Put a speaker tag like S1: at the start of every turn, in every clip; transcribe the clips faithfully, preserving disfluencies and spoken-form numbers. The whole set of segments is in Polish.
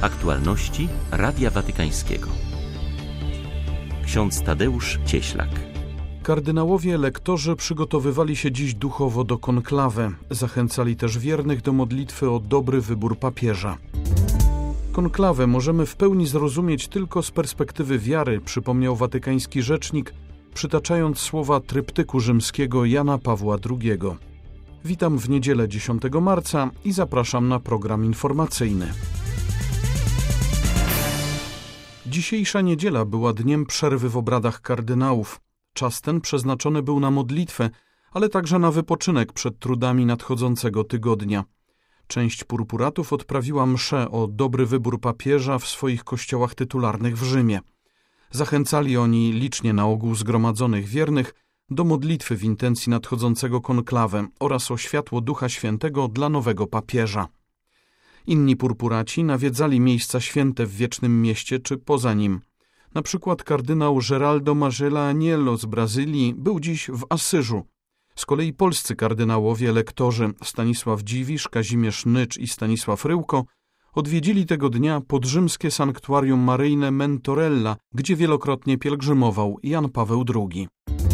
S1: Aktualności Radia Watykańskiego. Ksiądz Tadeusz Cieślak.
S2: Kardynałowie lektorzy przygotowywali się dziś duchowo do konklawy. Zachęcali też wiernych do modlitwy o dobry wybór papieża. Konklawę możemy w pełni zrozumieć tylko z perspektywy wiary, przypomniał watykański rzecznik, przytaczając słowa tryptyku rzymskiego Jana Pawła drugiego. Witam w niedzielę dziesiątego marca i zapraszam na program informacyjny. Dzisiejsza niedziela była dniem przerwy w obradach kardynałów. Czas ten przeznaczony był na modlitwę, ale także na wypoczynek przed trudami nadchodzącego tygodnia. Część purpuratów odprawiła mszę o dobry wybór papieża w swoich kościołach tytularnych w Rzymie. Zachęcali oni licznie na ogół zgromadzonych wiernych do modlitwy w intencji nadchodzącego konklawę oraz o światło Ducha Świętego dla nowego papieża. Inni purpuraci nawiedzali miejsca święte w Wiecznym Mieście czy poza nim. Na przykład kardynał Geraldo Magela Aniello z Brazylii był dziś w Asyżu. Z kolei polscy kardynałowie lektorzy Stanisław Dziwisz, Kazimierz Nycz i Stanisław Ryłko odwiedzili tego dnia podrzymskie sanktuarium maryjne Mentorella, gdzie wielokrotnie pielgrzymował Jan Paweł drugi.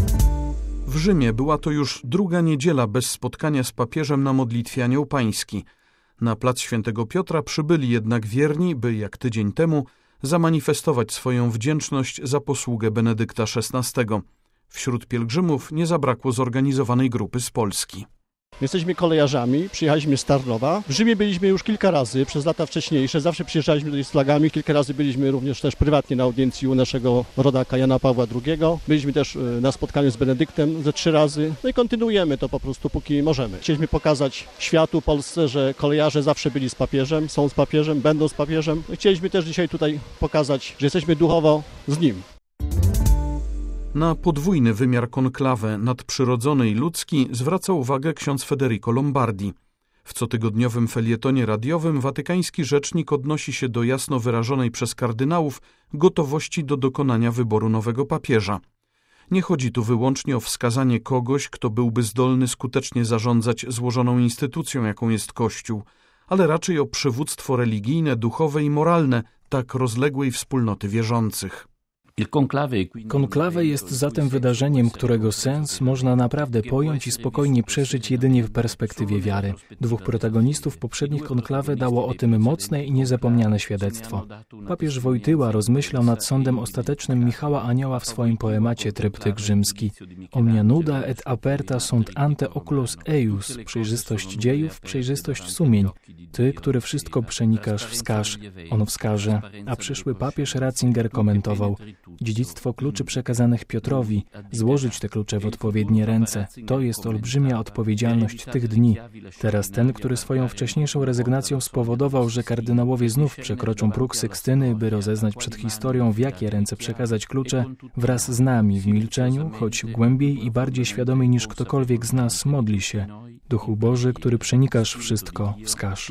S2: W Rzymie była to już druga niedziela bez spotkania z papieżem na modlitwie Anioł Pański. Na plac Świętego Piotra przybyli jednak wierni, by jak tydzień temu zamanifestować swoją wdzięczność za posługę Benedykta szesnastego. Wśród pielgrzymów nie zabrakło zorganizowanej grupy z Polski.
S3: Jesteśmy kolejarzami, przyjechaliśmy z Tarnowa. W Rzymie byliśmy już kilka razy, przez lata wcześniejsze. Zawsze przyjeżdżaliśmy tutaj z flagami. Kilka razy byliśmy również też prywatnie na audiencji u naszego rodaka Jana Pawła drugiego. Byliśmy też na spotkaniu z Benedyktem ze trzy razy. No i kontynuujemy to po prostu, póki możemy. Chcieliśmy pokazać światu, Polsce, że kolejarze zawsze byli z papieżem, są z papieżem, będą z papieżem. Chcieliśmy też dzisiaj tutaj pokazać, że jesteśmy duchowo z nim.
S2: Na podwójny wymiar konklawy nadprzyrodzony i ludzki zwraca uwagę ksiądz Federico Lombardi. W cotygodniowym felietonie radiowym watykański rzecznik odnosi się do jasno wyrażonej przez kardynałów gotowości do dokonania wyboru nowego papieża. Nie chodzi tu wyłącznie o wskazanie kogoś, kto byłby zdolny skutecznie zarządzać złożoną instytucją, jaką jest Kościół, ale raczej o przywództwo religijne, duchowe i moralne tak rozległej wspólnoty wierzących.
S4: Konklawę jest zatem wydarzeniem, którego sens można naprawdę pojąć i spokojnie przeżyć jedynie w perspektywie wiary. Dwóch protagonistów poprzednich konklawy dało o tym mocne i niezapomniane świadectwo. Papież Wojtyła rozmyślał nad sądem ostatecznym Michała Anioła w swoim poemacie Tryptyk rzymski. Omnia nuda et aperta sunt ante oculos eius, przejrzystość dziejów, przejrzystość sumień. Ty, który wszystko przenikasz, wskaż. On wskaże. A przyszły papież Ratzinger komentował: dziedzictwo kluczy przekazanych Piotrowi, złożyć te klucze w odpowiednie ręce. To jest olbrzymia odpowiedzialność tych dni. Teraz ten, który swoją wcześniejszą rezygnacją spowodował, że kardynałowie znów przekroczą próg Sykstyny, by rozeznać przed historią, w jakie ręce przekazać klucze, wraz z nami w milczeniu, choć głębiej i bardziej świadomie niż ktokolwiek z nas, modli się: Duchu Boży, który przenikasz wszystko, wskaż.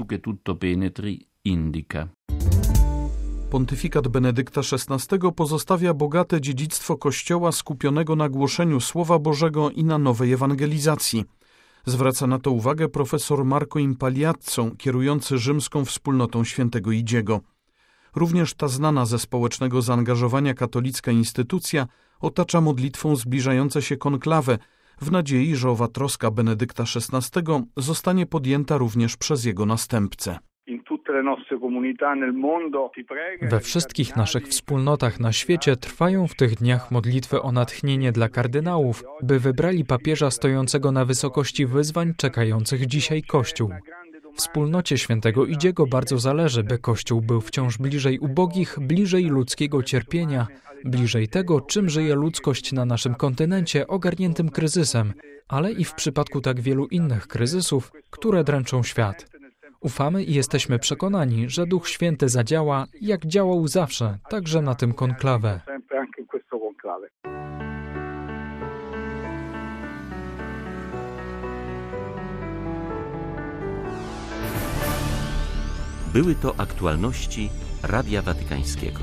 S2: Pontyfikat Benedykta szesnastego pozostawia bogate dziedzictwo Kościoła skupionego na głoszeniu Słowa Bożego i na nowej ewangelizacji. Zwraca na to uwagę profesor Marco Impagliazzo, kierujący rzymską wspólnotą świętego Idziego. Również ta znana ze społecznego zaangażowania katolicka instytucja otacza modlitwą zbliżające się konklawę, w nadziei, że owa troska Benedykta szesnastego zostanie podjęta również przez jego następcę.
S5: We wszystkich naszych wspólnotach na świecie trwają w tych dniach modlitwy o natchnienie dla kardynałów, by wybrali papieża stojącego na wysokości wyzwań czekających dzisiaj Kościół. Wspólnocie świętego Idziego bardzo zależy, by Kościół był wciąż bliżej ubogich, bliżej ludzkiego cierpienia, bliżej tego, czym żyje ludzkość na naszym kontynencie ogarniętym kryzysem, ale i w przypadku tak wielu innych kryzysów, które dręczą świat. Ufamy i jesteśmy przekonani, że Duch Święty zadziała, jak działał zawsze, także na tym konklawę.
S1: Były to aktualności Radia Watykańskiego.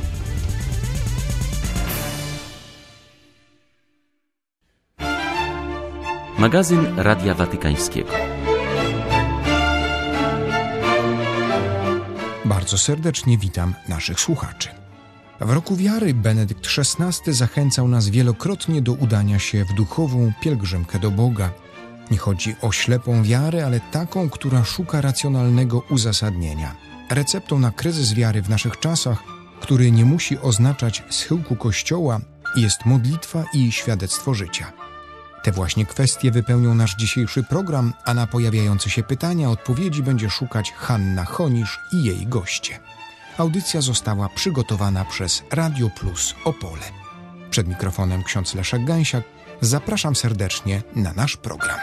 S1: Magazyn Radia Watykańskiego.
S6: Bardzo Bardzo serdecznie witam naszych słuchaczy. W roku wiary Benedykt szesnasty zachęcał nas wielokrotnie do udania się w duchową pielgrzymkę do Boga. Nie chodzi o ślepą wiarę, ale taką, która szuka racjonalnego uzasadnienia. Receptą na kryzys wiary w naszych czasach, który nie musi oznaczać schyłku Kościoła, jest modlitwa i świadectwo życia. Te właśnie kwestie wypełnią nasz dzisiejszy program, a na pojawiające się pytania odpowiedzi będzie szukać Hanna Chonisz i jej goście. Audycja została przygotowana przez Radio Plus Opole. Przed mikrofonem ksiądz Leszek Gęsiak. Zapraszam serdecznie na nasz program.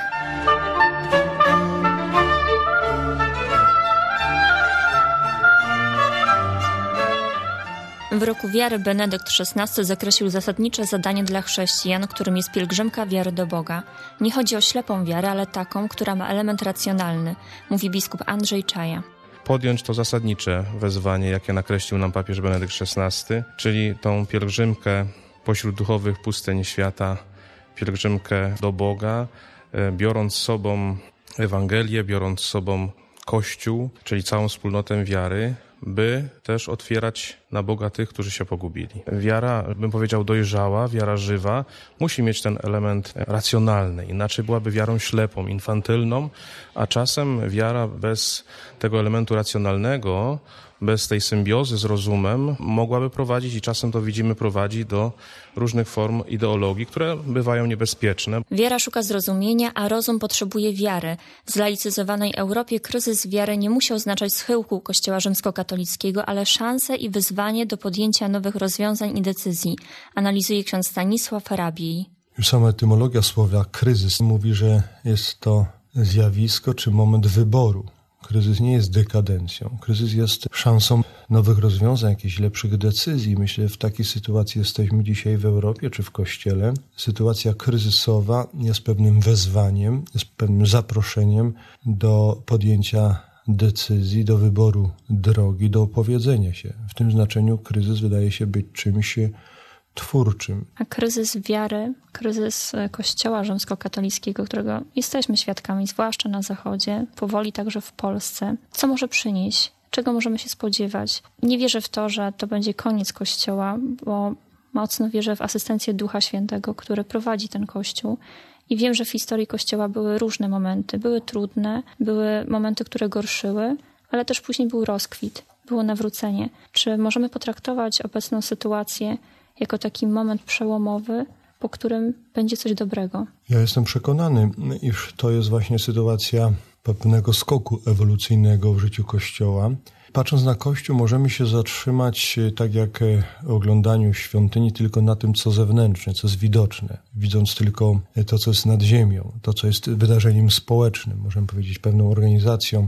S7: W roku wiary Benedykt szesnasty zakreślił zasadnicze zadanie dla chrześcijan, którym jest pielgrzymka wiary do Boga. Nie chodzi o ślepą wiarę, ale taką, która ma element racjonalny, mówi biskup Andrzej Czaja.
S8: Podjąć to zasadnicze wezwanie, jakie nakreślił nam papież Benedykt szesnasty, czyli tą pielgrzymkę pośród duchowych pustyń świata, pielgrzymkę do Boga, biorąc z sobą Ewangelię, biorąc z sobą Kościół, czyli całą wspólnotę wiary, by też otwierać na Boga tych, którzy się pogubili. Wiara, bym powiedział, dojrzała, wiara żywa, musi mieć ten element racjonalny, inaczej byłaby wiarą ślepą, infantylną, a czasem wiara bez tego elementu racjonalnego, bez tej symbiozy z rozumem, mogłaby prowadzić, i czasem to widzimy, prowadzi do różnych form ideologii, które bywają niebezpieczne.
S7: Wiara szuka zrozumienia, a rozum potrzebuje wiary. W zlaicyzowanej Europie kryzys wiary nie musi oznaczać schyłku Kościoła rzymskokatolickiego, ale szansę i wyzwanie do podjęcia nowych rozwiązań i decyzji, analizuje ksiądz Stanisław Rabiej.
S9: Już sama etymologia słowa kryzys mówi, że jest to zjawisko czy moment wyboru. Kryzys nie jest dekadencją. Kryzys jest szansą nowych rozwiązań, jakichś lepszych decyzji. Myślę, że w takiej sytuacji jesteśmy dzisiaj w Europie czy w Kościele. Sytuacja kryzysowa jest pewnym wezwaniem, jest pewnym zaproszeniem do podjęcia decyzji, do wyboru drogi, do opowiedzenia się. W tym znaczeniu kryzys wydaje się być czymś twórczym.
S7: A kryzys wiary, kryzys Kościoła rzymskokatolickiego, którego jesteśmy świadkami, zwłaszcza na Zachodzie, powoli także w Polsce, co może przynieść? Czego możemy się spodziewać? Nie wierzę w to, że to będzie koniec Kościoła, bo mocno wierzę w asystencję Ducha Świętego, który prowadzi ten Kościół. I wiem, że w historii Kościoła były różne momenty. Były trudne, były momenty, które gorszyły, ale też później był rozkwit, było nawrócenie. Czy możemy potraktować obecną sytuację jako taki moment przełomowy, po którym będzie coś dobrego?
S9: Ja jestem przekonany, iż to jest właśnie sytuacja pewnego skoku ewolucyjnego w życiu Kościoła. Patrząc na Kościół, możemy się zatrzymać, tak jak w oglądaniu świątyni, tylko na tym, co zewnętrzne, co jest widoczne. Widząc tylko to, co jest nad ziemią, to, co jest wydarzeniem społecznym, możemy powiedzieć pewną organizacją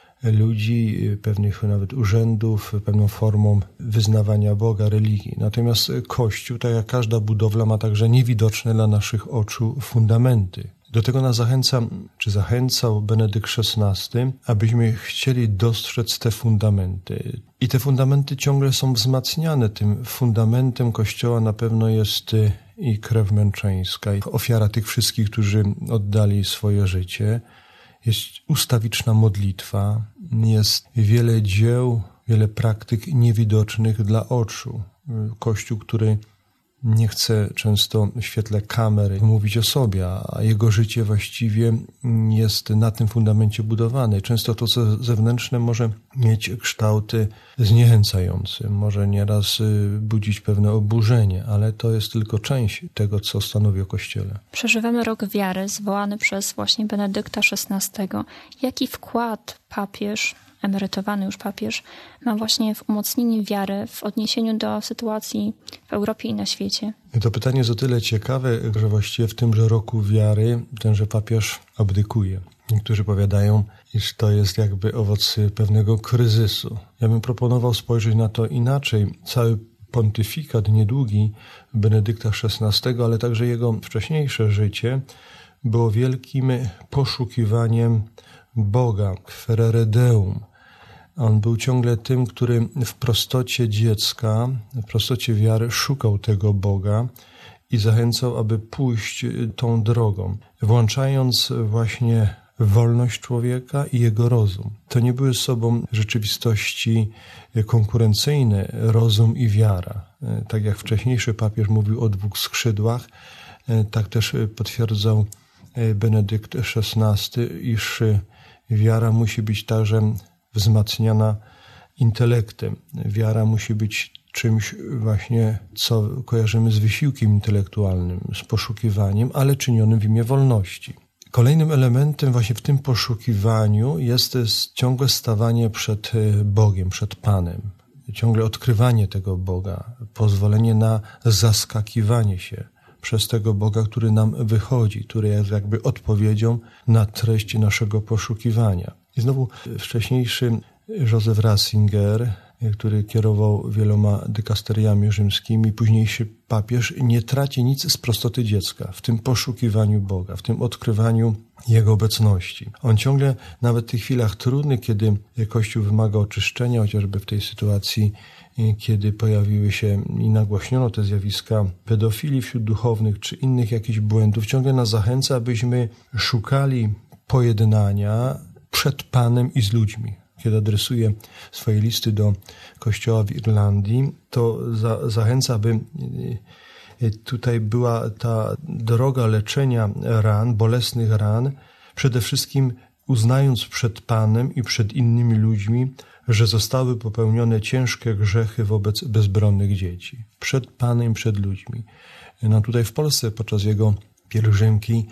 S9: ludzi, pewnych nawet urzędów, pewną formą wyznawania Boga, religii. Natomiast Kościół, tak jak każda budowla, ma także niewidoczne dla naszych oczu fundamenty. Do tego nas zachęca, czy zachęcał Benedykt szesnasty, abyśmy chcieli dostrzec te fundamenty. I te fundamenty ciągle są wzmacniane. Tym fundamentem Kościoła na pewno jest i krew męczeńska, i ofiara tych wszystkich, którzy oddali swoje życie. Jest ustawiczna modlitwa, jest wiele dzieł, wiele praktyk niewidocznych dla oczu. Kościół, który nie chce często w świetle kamery mówić o sobie, a jego życie właściwie jest na tym fundamencie budowane. Często to, co zewnętrzne, może mieć kształty zniechęcające, może nieraz budzić pewne oburzenie, ale to jest tylko część tego, co stanowi o Kościele.
S7: Przeżywamy rok wiary zwołany przez właśnie Benedykta szesnastego. Jaki wkład papież, emerytowany już papież, ma właśnie w umocnienie wiary w odniesieniu do sytuacji w Europie i na świecie?
S9: To pytanie jest o tyle ciekawe, że właściwie w tymże roku wiary tenże papież abdykuje. Niektórzy powiadają, iż to jest jakby owoc pewnego kryzysu. Ja bym proponował spojrzeć na to inaczej. Cały pontyfikat niedługi Benedykta szesnastego, ale także jego wcześniejsze życie było wielkim poszukiwaniem Boga, quaerere Deum. On był ciągle tym, który w prostocie dziecka, w prostocie wiary szukał tego Boga i zachęcał, aby pójść tą drogą. Włączając właśnie wolność człowieka i jego rozum. To nie były z sobą rzeczywistości konkurencyjne, rozum i wiara. Tak jak wcześniejszy papież mówił o dwóch skrzydłach, tak też potwierdzał Benedykt szesnasty, iż wiara musi być także wzmacniana intelektem. Wiara musi być czymś właśnie, co kojarzymy z wysiłkiem intelektualnym, z poszukiwaniem, ale czynionym w imię wolności. Kolejnym elementem właśnie w tym poszukiwaniu jest ciągłe stawanie przed Bogiem, przed Panem. Ciągle odkrywanie tego Boga, pozwolenie na zaskakiwanie się przez tego Boga, który nam wychodzi, który jest jakby odpowiedzią na treść naszego poszukiwania. I znowu wcześniejszy Józef Ratzinger, który kierował wieloma dykasteriami rzymskimi, późniejszy papież, nie traci nic z prostoty dziecka w tym poszukiwaniu Boga, w tym odkrywaniu Jego obecności. On ciągle, nawet w tych chwilach trudnych, kiedy Kościół wymaga oczyszczenia, chociażby w tej sytuacji, kiedy pojawiły się i nagłośniono te zjawiska pedofilii wśród duchownych, czy innych jakichś błędów, ciągle nas zachęca, abyśmy szukali pojednania przed Panem i z ludźmi. Kiedy adresuje swoje listy do kościoła w Irlandii, to za, zachęca, aby tutaj była ta droga leczenia ran, bolesnych ran, przede wszystkim uznając przed Panem i przed innymi ludźmi, że zostały popełnione ciężkie grzechy wobec bezbronnych dzieci. Przed Panem i przed ludźmi. No tutaj w Polsce podczas jego pielgrzymki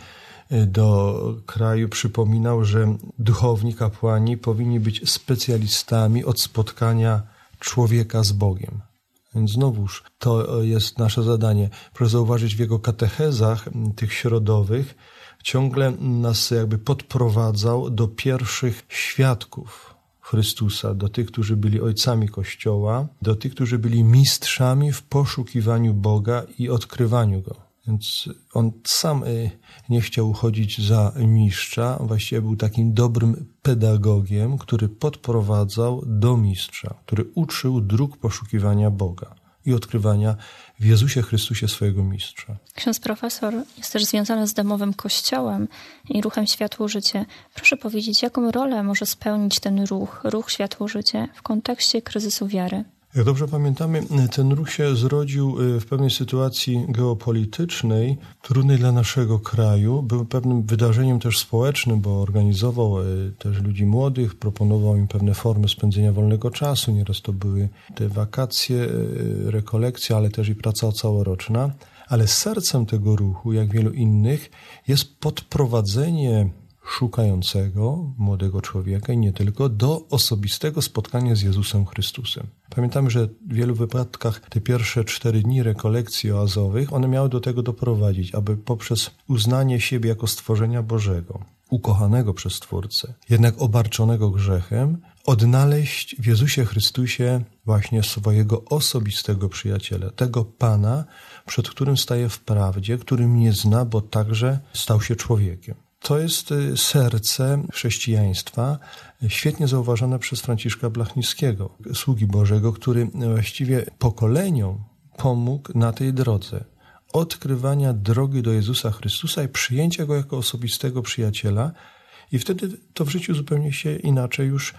S9: do kraju przypominał, że duchowni, kapłani powinni być specjalistami od spotkania człowieka z Bogiem. Więc znowuż to jest nasze zadanie. Proszę zauważyć, w jego katechezach tych środowych ciągle nas jakby podprowadzał do pierwszych świadków Chrystusa, do tych, którzy byli ojcami Kościoła, do tych, którzy byli mistrzami w poszukiwaniu Boga i odkrywaniu Go. Więc on sam nie chciał uchodzić za mistrza, właściwie był takim dobrym pedagogiem, który podprowadzał do mistrza, który uczył dróg poszukiwania Boga i odkrywania w Jezusie Chrystusie swojego mistrza.
S7: Ksiądz profesor jest też związany z domowym kościołem i ruchem Światło-Życie. Proszę powiedzieć, jaką rolę może spełnić ten ruch, ruch Światło-Życie w kontekście kryzysu wiary?
S9: Jak dobrze pamiętamy, ten ruch się zrodził w pewnej sytuacji geopolitycznej, trudnej dla naszego kraju. Był pewnym wydarzeniem też społecznym, bo organizował też ludzi młodych, proponował im pewne formy spędzenia wolnego czasu. Nieraz to były te wakacje, rekolekcje, ale też i praca całoroczna. Ale sercem tego ruchu, jak wielu innych, jest podprowadzenie szukającego młodego człowieka i nie tylko, do osobistego spotkania z Jezusem Chrystusem. Pamiętamy, że w wielu wypadkach te pierwsze cztery dni rekolekcji oazowych, one miały do tego doprowadzić, aby poprzez uznanie siebie jako stworzenia Bożego, ukochanego przez Stwórcę, jednak obarczonego grzechem, odnaleźć w Jezusie Chrystusie właśnie swojego osobistego przyjaciela, tego Pana, przed którym staje w prawdzie, który mnie zna, bo także stał się człowiekiem. To jest serce chrześcijaństwa, świetnie zauważone przez Franciszka Blachnickiego, sługi Bożego, który właściwie pokoleniom pomógł na tej drodze odkrywania drogi do Jezusa Chrystusa i przyjęcia Go jako osobistego przyjaciela. I wtedy to w życiu zupełnie się inaczej już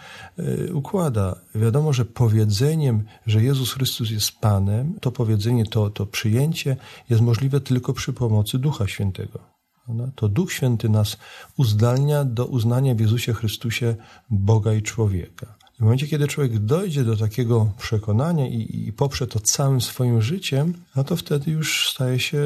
S9: układa. Wiadomo, że powiedzeniem, że Jezus Chrystus jest Panem, to powiedzenie, to, to przyjęcie jest możliwe tylko przy pomocy Ducha Świętego. To Duch Święty nas uzdalnia do uznania w Jezusie Chrystusie Boga i człowieka. W momencie, kiedy człowiek dojdzie do takiego przekonania i, i poprze to całym swoim życiem, no to wtedy już staje się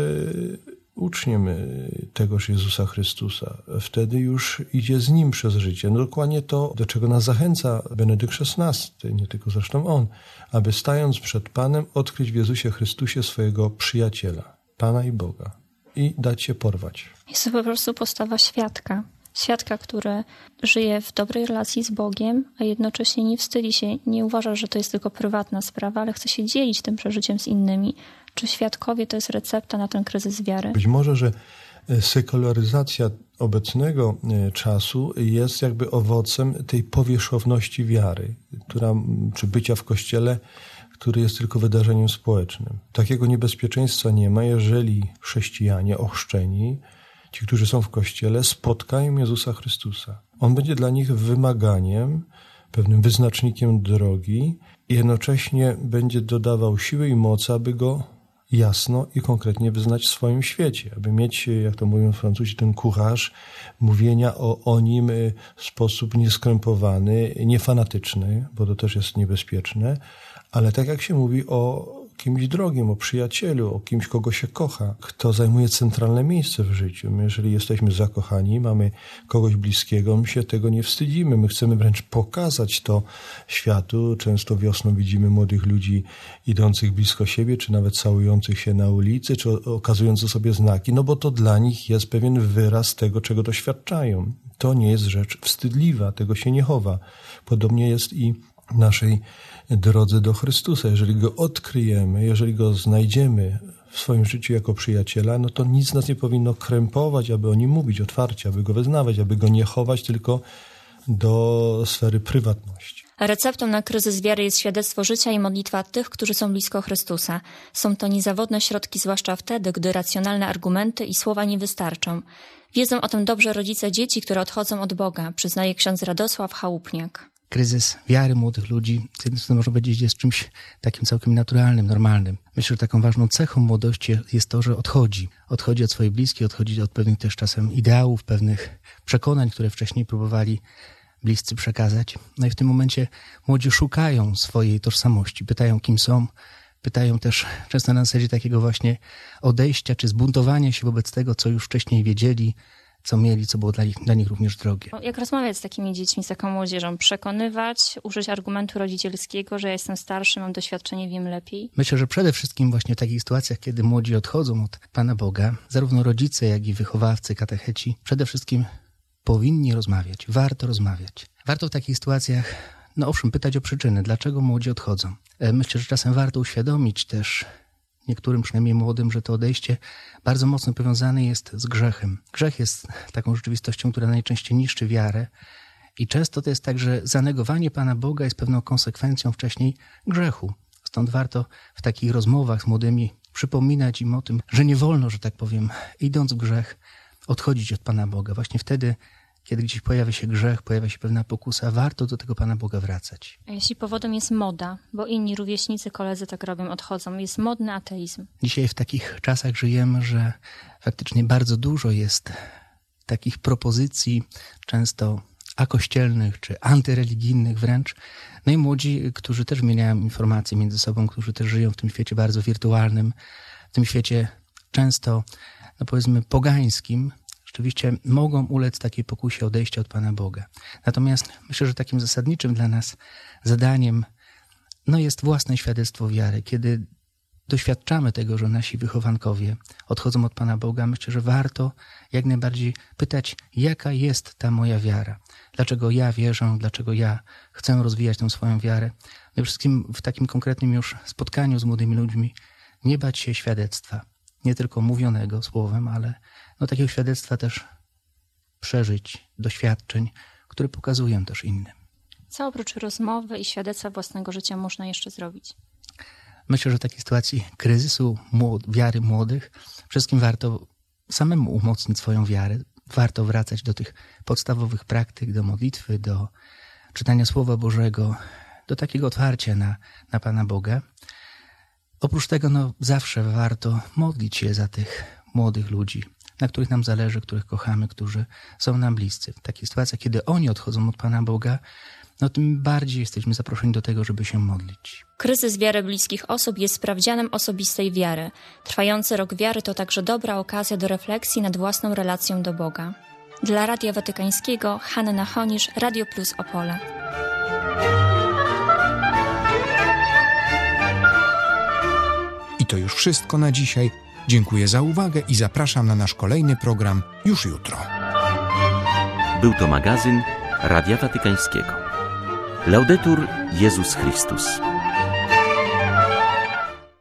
S9: uczniem tegoż Jezusa Chrystusa. Wtedy już idzie z Nim przez życie. No dokładnie to, do czego nas zachęca Benedykt szesnasty, nie tylko zresztą on, aby stając przed Panem odkryć w Jezusie Chrystusie swojego przyjaciela, Pana i Boga. I dać się porwać.
S7: Jest to po prostu postawa świadka. Świadka, który żyje w dobrej relacji z Bogiem, a jednocześnie nie wstydzi się, nie uważa, że to jest tylko prywatna sprawa, ale chce się dzielić tym przeżyciem z innymi. Czy świadkowie to jest recepta na ten kryzys wiary?
S9: Być może, że sekularyzacja obecnego czasu jest jakby owocem tej powierzchowności wiary, która, czy bycia w Kościele, który jest tylko wydarzeniem społecznym. Takiego niebezpieczeństwa nie ma, jeżeli chrześcijanie ochrzczeni ci, którzy są w Kościele, spotkają Jezusa Chrystusa. On będzie dla nich wymaganiem, pewnym wyznacznikiem drogi i jednocześnie będzie dodawał siły i mocy, aby go jasno i konkretnie wyznać w swoim świecie, aby mieć, jak to mówią Francuzi, ten courage mówienia o, o nim w sposób nieskrępowany, niefanatyczny, bo to też jest niebezpieczne, ale tak jak się mówi o kimś drogim, o przyjacielu, o kimś, kogo się kocha, kto zajmuje centralne miejsce w życiu. My, jeżeli jesteśmy zakochani, mamy kogoś bliskiego, my się tego nie wstydzimy. My chcemy wręcz pokazać to światu. Często wiosną widzimy młodych ludzi idących blisko siebie, czy nawet całujących się na ulicy, czy okazujących sobie znaki, no bo to dla nich jest pewien wyraz tego, czego doświadczają. To nie jest rzecz wstydliwa, tego się nie chowa. Podobnie jest i w naszej drodze do Chrystusa. Jeżeli Go odkryjemy, jeżeli Go znajdziemy w swoim życiu jako przyjaciela, no to nic nas nie powinno krępować, aby o Nim mówić otwarcie, aby Go wyznawać, aby Go nie chować tylko do sfery prywatności.
S7: Receptą na kryzys wiary jest świadectwo życia i modlitwa tych, którzy są blisko Chrystusa. Są to niezawodne środki, zwłaszcza wtedy, gdy racjonalne argumenty i słowa nie wystarczą. Wiedzą o tym dobrze rodzice dzieci, które odchodzą od Boga, przyznaje ksiądz Radosław Chałupniak.
S10: Kryzys wiary młodych ludzi, z jednej strony można powiedzieć, jest czymś takim całkiem naturalnym, normalnym. Myślę, że taką ważną cechą młodości jest to, że odchodzi. Odchodzi od swojej bliskiej, odchodzi od pewnych też czasem ideałów, pewnych przekonań, które wcześniej próbowali bliscy przekazać. No i w tym momencie młodzi szukają swojej tożsamości, pytają, kim są, pytają też często na zasadzie takiego właśnie odejścia czy zbuntowania się wobec tego, co już wcześniej wiedzieli, co mieli, co było dla nich, dla nich również drogie.
S7: Jak rozmawiać z takimi dziećmi, z taką młodzieżą? Przekonywać, użyć argumentu rodzicielskiego, że ja jestem starszy, mam doświadczenie, wiem lepiej?
S10: Myślę, że przede wszystkim właśnie w takich sytuacjach, kiedy młodzi odchodzą od Pana Boga, zarówno rodzice, jak i wychowawcy, katecheci, przede wszystkim powinni rozmawiać, warto rozmawiać. Warto w takich sytuacjach, no owszem, pytać o przyczyny, dlaczego młodzi odchodzą. Myślę, że czasem warto uświadomić też niektórym, przynajmniej młodym, że to odejście bardzo mocno powiązane jest z grzechem. Grzech jest taką rzeczywistością, która najczęściej niszczy wiarę i często to jest tak, że zanegowanie Pana Boga jest pewną konsekwencją wcześniej grzechu. Stąd warto w takich rozmowach z młodymi przypominać im o tym, że nie wolno, że tak powiem, idąc w grzech, odchodzić od Pana Boga. Właśnie wtedy, kiedy gdzieś pojawia się grzech, pojawia się pewna pokusa, warto do tego Pana Boga wracać.
S7: A jeśli powodem jest moda, bo inni rówieśnicy, koledzy tak robią, odchodzą, jest modny ateizm.
S10: Dzisiaj w takich czasach żyjemy, że faktycznie bardzo dużo jest takich propozycji, często akościelnych czy antyreligijnych wręcz. No i młodzi, którzy też wymieniają informacje między sobą, którzy też żyją w tym świecie bardzo wirtualnym, w tym świecie często, no powiedzmy, pogańskim, rzeczywiście mogą ulec takiej pokusie odejścia od Pana Boga. Natomiast myślę, że takim zasadniczym dla nas zadaniem no jest własne świadectwo wiary. Kiedy doświadczamy tego, że nasi wychowankowie odchodzą od Pana Boga, myślę, że warto jak najbardziej pytać, jaka jest ta moja wiara. Dlaczego ja wierzę, dlaczego ja chcę rozwijać tę swoją wiarę. No i wszystkim w takim konkretnym już spotkaniu z młodymi ludźmi nie bać się świadectwa. Nie tylko mówionego słowem, ale no takiego świadectwa też przeżyć, doświadczeń, które pokazują też innym.
S7: Co oprócz rozmowy i świadectwa własnego życia można jeszcze zrobić?
S10: Myślę, że w takiej sytuacji kryzysu młod- wiary młodych przede wszystkim warto samemu umocnić swoją wiarę. Warto wracać do tych podstawowych praktyk, do modlitwy, do czytania Słowa Bożego, do takiego otwarcia na, na Pana Boga. Oprócz tego no, zawsze warto modlić się za tych młodych ludzi, na których nam zależy, których kochamy, którzy są nam bliscy. W takiej sytuacji, kiedy oni odchodzą od Pana Boga, no tym bardziej jesteśmy zaproszeni do tego, żeby się modlić.
S7: Kryzys wiary bliskich osób jest sprawdzianem osobistej wiary. Trwający rok wiary to także dobra okazja do refleksji nad własną relacją do Boga. Dla Radia Watykańskiego Hanna Honisz, Radio Plus Opole.
S6: I to już wszystko na dzisiaj. Dziękuję za uwagę i zapraszam na nasz kolejny program już jutro.
S1: Był to magazyn Radia Watykańskiego. Laudetur Jezus Chrystus.